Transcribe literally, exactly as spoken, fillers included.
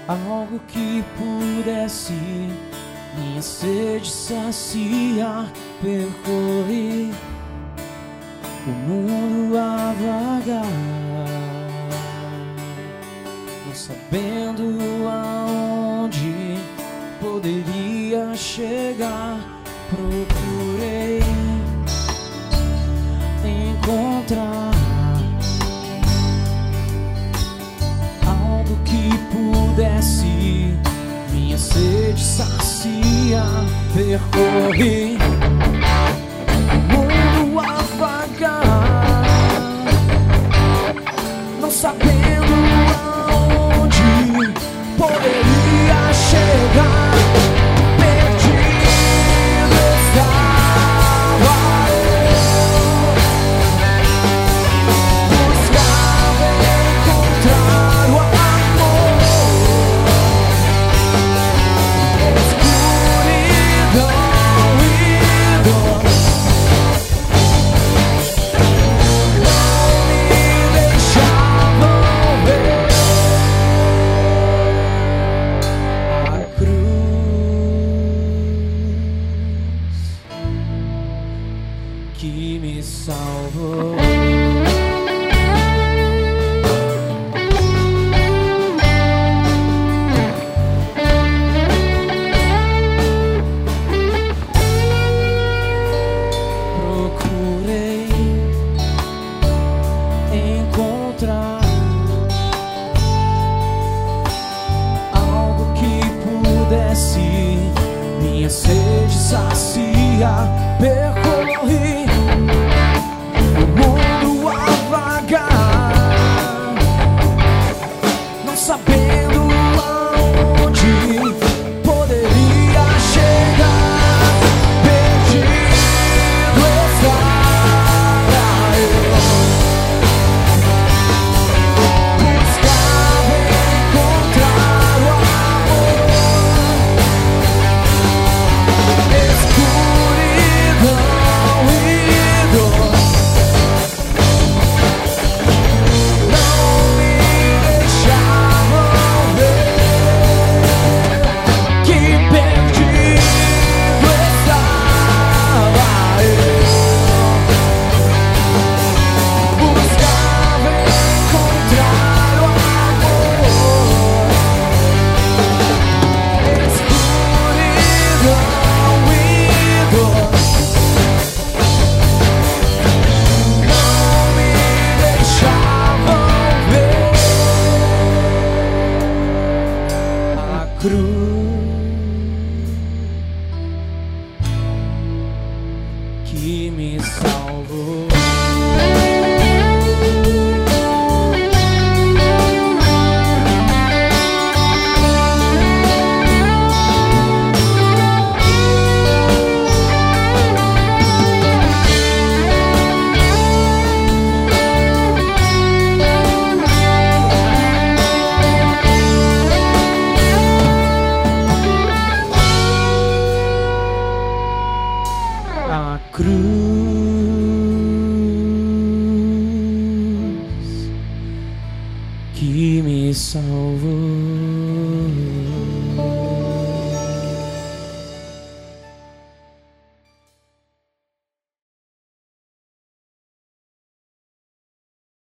algo que pudesse minha sede saciar. Percorri o mundo a vagar, não sabendo aonde poderia chegar. Procurei encontrar algo que pudesse minha sede saciar. Percorri o mundo a vagar, não sabendo aonde poderia chegar. Perdido estava eu, buscava encontrar o amor. Escuridão e dor não me deixavam ver a cruz que me salvou. Procurei encontrar algo que pudesse minha sede saciar. Percorri o mundo a vagar, não sabendo aonde poderia chegar. Perdido estava eu, buscava encontrar o amor. Escuridão e dor não me deixavam ver que perdido estava eu, buscava encontrar o amor. Escuridão e dor não me deixavam ver a cruz que me salvou. A cruz